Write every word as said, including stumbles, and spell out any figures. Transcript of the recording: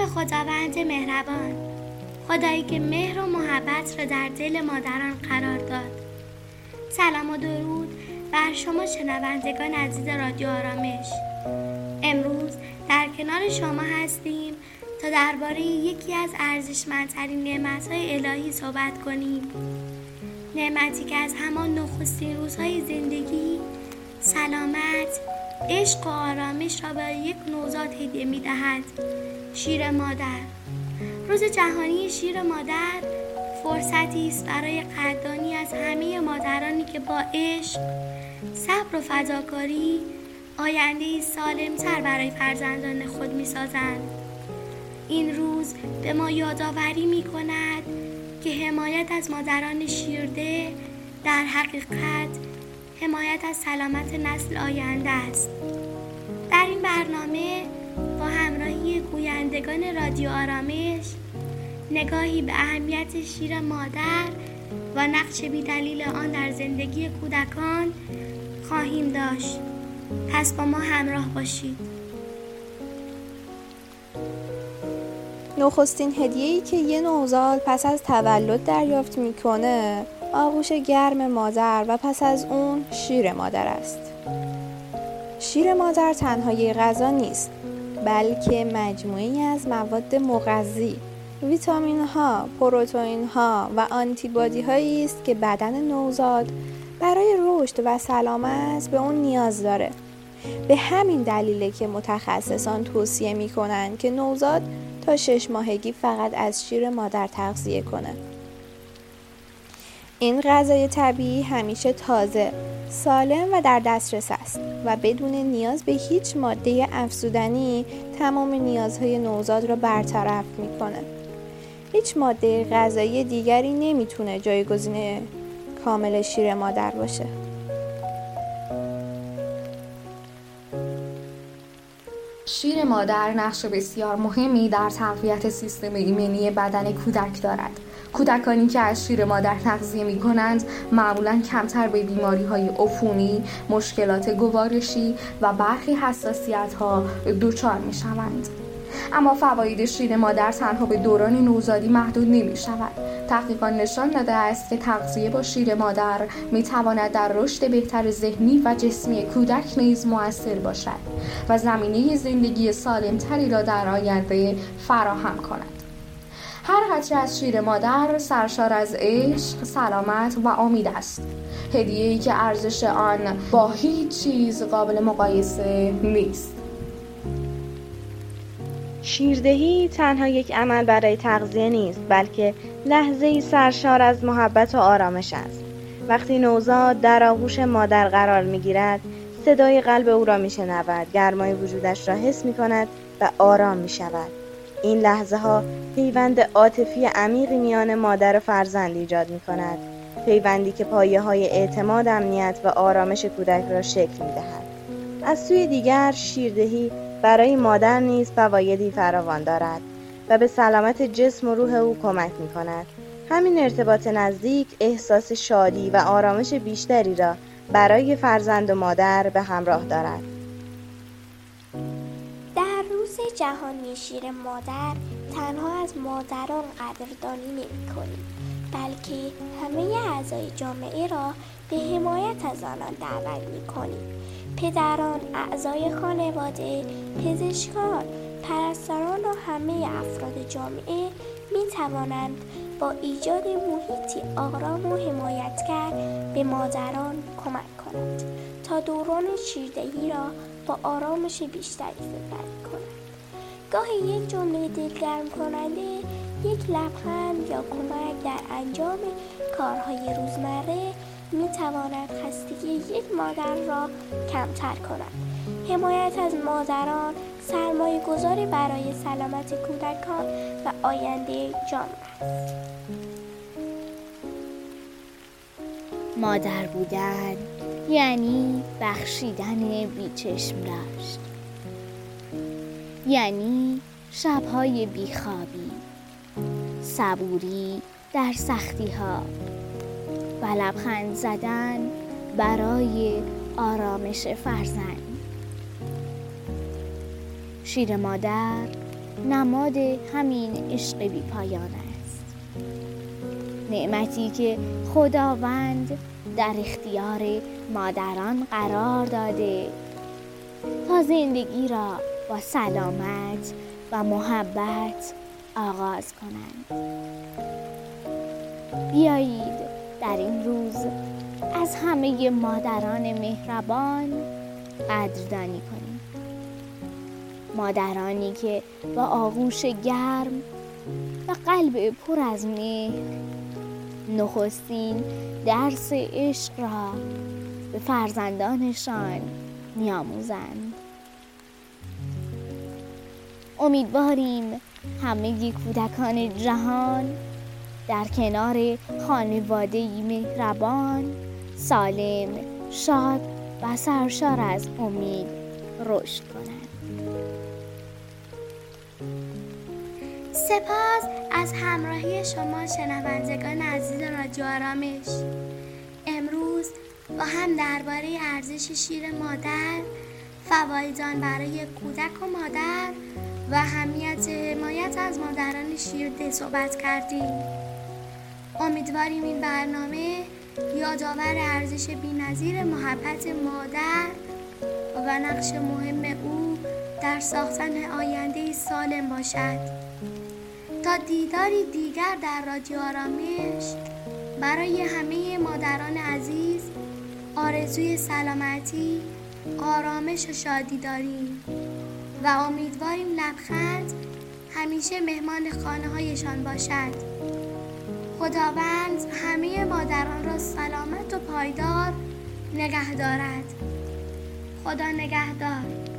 خداوند مهربان، خدایی که مهر و محبت را در دل مادران قرار داد. سلام و درود بر شما شنوندگان عزیز رادیو آرامش. امروز در کنار شما هستیم تا درباره یکی از ارزشمندترین نعمت‌های الهی صحبت کنیم. نعمتی که از همان نخستین روزهای زندگی سلامت، عشق و آرامش را به یک نوزاد هدیه می‌دهد: شیر مادر. روز جهانی شیر مادر فرصتی است برای قدردانی از همه مادرانی که با عشق، صبر و فداکاری آینده‌ای سالم‌تر برای فرزندان خود می‌سازند. این روز به ما یادآوری می‌کند که حمایت از مادران شیرده در حقیقت حمایت از سلامت نسل آینده است. در این برنامه با همراهی گویندگان رادیو آرامش نگاهی به اهمیت شیر مادر و نقش بی‌دلیل آن در زندگی کودکان خواهیم داشت. پس با ما همراه باشید. نخستین هدیه‌ای که یه نوزاد پس از تولد دریافت میکنه آغوش گرم مادر و پس از اون شیر مادر است. شیر مادر تنها یه غذا نیست، بلکه مجموعه‌ای از مواد مغذی، ویتامین ها، پروتئین ها و آنتی بادی هایی است که بدن نوزاد برای رشد و سلامت به اون نیاز داره. به همین دلیله که متخصصان توصیه میکنن که نوزاد تا شش ماهگی فقط از شیر مادر تغذیه کنه. این غذای طبیعی همیشه تازه، سالم و در دسترس است و بدون نیاز به هیچ ماده افزودنی تمام نیازهای نوزاد را برطرف میکنه. هیچ ماده غذایی دیگری نمیتونه جایگزین کامل شیر مادر باشه. شیر مادر نقش بسیار مهمی در تقویت سیستم ایمنی بدن کودک دارد. کودکانی که از شیر مادر تغذیه می کنند معمولاً کمتر به بیماری های عفونی، مشکلات گوارشی و برخی حساسیت ها دچار می شوند. اما فواید شیر مادر تنها به دوران نوزادی محدود نمی شود. تحقیقات نشان داده است که تغذیه با شیر مادر می تواند در رشد بهتر ذهنی و جسمی کودک نیز مؤثر باشد و زمینه زندگی سالمتری را در آینده فراهم کند. هر قطره از شیر مادر سرشار از عشق، سلامت و امید است. هدیه‌ای که ارزش آن با هیچ چیز قابل مقایسه نیست. شیردهی تنها یک عمل برای تغذیه نیست، بلکه لحظه‌ای سرشار از محبت و آرامش است. وقتی نوزاد در آغوش مادر قرار می‌گیرد، صدای قلب او را می‌شنود، گرمای وجودش را حس می‌کند و آرام می‌شود. این لحظه ها پیوند عاطفی عمیقی میان مادر و فرزند ایجاد می‌کند، پیوندی که پایه‌های اعتماد، امنیت و آرامش کودک را شکل می‌دهد. از سوی دیگر شیردهی برای مادر نیز فوایدی فراوان دارد و به سلامت جسم و روح او کمک می‌کند. همین ارتباط نزدیک احساس شادی و آرامش بیشتری را برای فرزند و مادر به همراه دارد. در روز جهانی شیر مادر تنها از مادران قدردانی نمی‌کنیم، بلکه همه اعضای جامعه را به حمایت از آنان دعوت می‌کنیم. پدران، اعضای خانواده، پزشکان، پرستاران و همه افراد جامعه می توانند با ایجاد محیطی آرام و حمایتگر به مادران کمک کنند تا دوران شیردهی را با آرامش بیشتری سپری کنند. گاهی یک جمله دلگرم کننده، یک لبخند یا کمک در انجام کارهای روزمره می تواند خستگی یک مادر را کمتر کند. حمایت از مادران سرمایه گذاری برای سلامت کودکان و آینده جامعه است. مادر بودن یعنی بخشیدن بیچشم داشت، یعنی شب‌های بیخوابی، صبوری در سختی ها و لبخند زدن برای آرامش فرزند. شیر مادر نماد همین عشق بی پایان است. نعمتی که خداوند در اختیار مادران قرار داده تا زندگی را با سلامت و محبت آغاز کنند. بیایید در این روز از همه مادران مهربان قدردانی کنیم. مادرانی که با آغوش گرم و قلب پر از مهر نخستین درس عشق را به فرزندانشان می‌آموزند. امیدواریم همه کودکان جهان در کنار خانواده‌ای مهربان، سالم، شاد و سرشار از امید رشد کنند. سپاس از همراهی شما شنوندگان عزیز رادیو آرامش. امروز با هم درباره ارزش شیر مادر، فواید آن برای کودک و مادر و اهمیت حمایت از مادران شیرده صحبت کردیم. امیدواریم این برنامه یادآور ارزش بی‌نظیر محبت مادر و نقش مهم او در ساختن آینده سالم باشد. تا دیداری دیگر در رادیو آرامش، برای همه مادران عزیز آرزوی سلامتی، آرامش و شادی داریم و امیدواریم لبخند همیشه مهمان خانه هایشان باشد. خداوند همه مادران را سلامت و پایدار نگه دارد. خدا نگهدار.